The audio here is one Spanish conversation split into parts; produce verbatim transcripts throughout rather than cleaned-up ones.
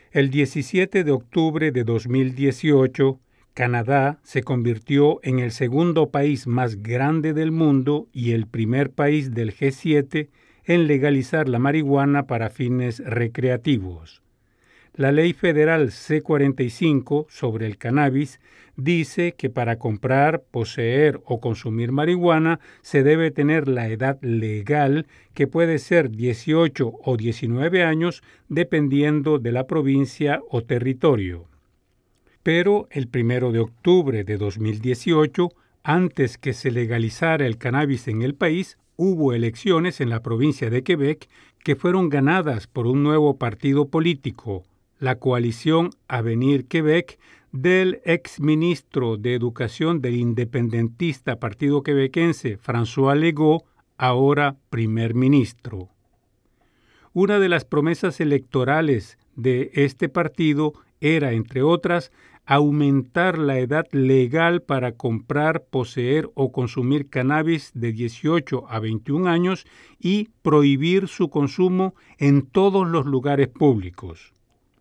El diecisiete de octubre de dos mil dieciocho, Canadá se convirtió en el segundo país más grande del mundo y el primer país del G siete en legalizar la marihuana para fines recreativos. La ley federal C cuarenta y cinco sobre el cannabis dice que para comprar, poseer o consumir marihuana se debe tener la edad legal, que puede ser dieciocho o diecinueve años, dependiendo de la provincia o territorio. Pero el primero de octubre de dos mil dieciocho, antes que se legalizara el cannabis en el país, hubo elecciones en la provincia de Quebec que fueron ganadas por un nuevo partido político, la coalición Avenir Quebec, del exministro de Educación del independentista partido quebequense François Legault, ahora primer ministro. Una de las promesas electorales de este partido era, entre otras, aumentar la edad legal para comprar, poseer o consumir cannabis de dieciocho a veintiún años y prohibir su consumo en todos los lugares públicos.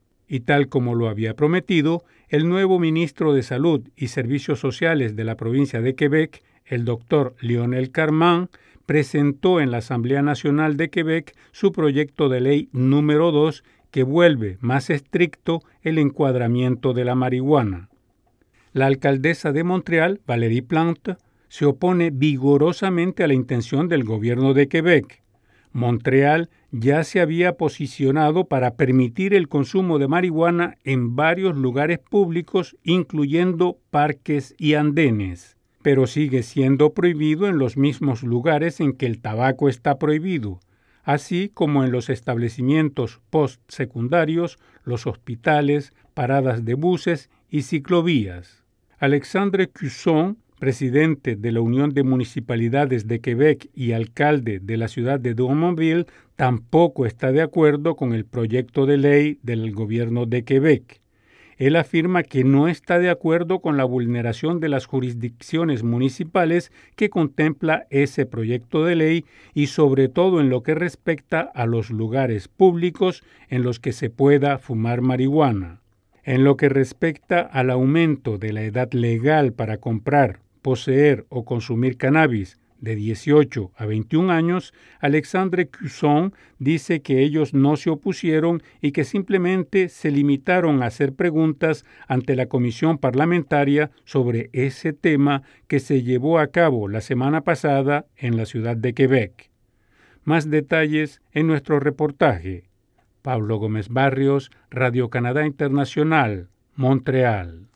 Y tal como lo había prometido, el nuevo ministro de Salud y Servicios Sociales de la provincia de Quebec, el doctor Lionel Carman, presentó en la Asamblea Nacional de Quebec su proyecto de ley número dos, que vuelve más estricto el encuadramiento de la marihuana. La alcaldesa de Montreal, Valérie Plante, se opone vigorosamente a la intención del gobierno de Quebec. Montreal ya se había posicionado para permitir el consumo de marihuana en varios lugares públicos, incluyendo parques y andenes, pero sigue siendo prohibido en los mismos lugares en que el tabaco está prohibido, así como en los establecimientos postsecundarios, los hospitales, paradas de buses y ciclovías. Alexandre Cusson, presidente de la Unión de Municipalidades de Quebec y alcalde de la ciudad de Drummondville, tampoco está de acuerdo con el proyecto de ley del gobierno de Quebec. Él afirma que no está de acuerdo con la vulneración de las jurisdicciones municipales que contempla ese proyecto de ley y sobre todo en lo que respecta a los lugares públicos en los que se pueda fumar marihuana. En lo que respecta al aumento de la edad legal para comprar, poseer o consumir cannabis de dieciocho a veintiún años, Alexandre Cusson dice que ellos no se opusieron y que simplemente se limitaron a hacer preguntas ante la comisión parlamentaria sobre ese tema que se llevó a cabo la semana pasada en la ciudad de Quebec. Más detalles en nuestro reportaje. Pablo Gómez Barrios, Radio Canadá Internacional, Montreal.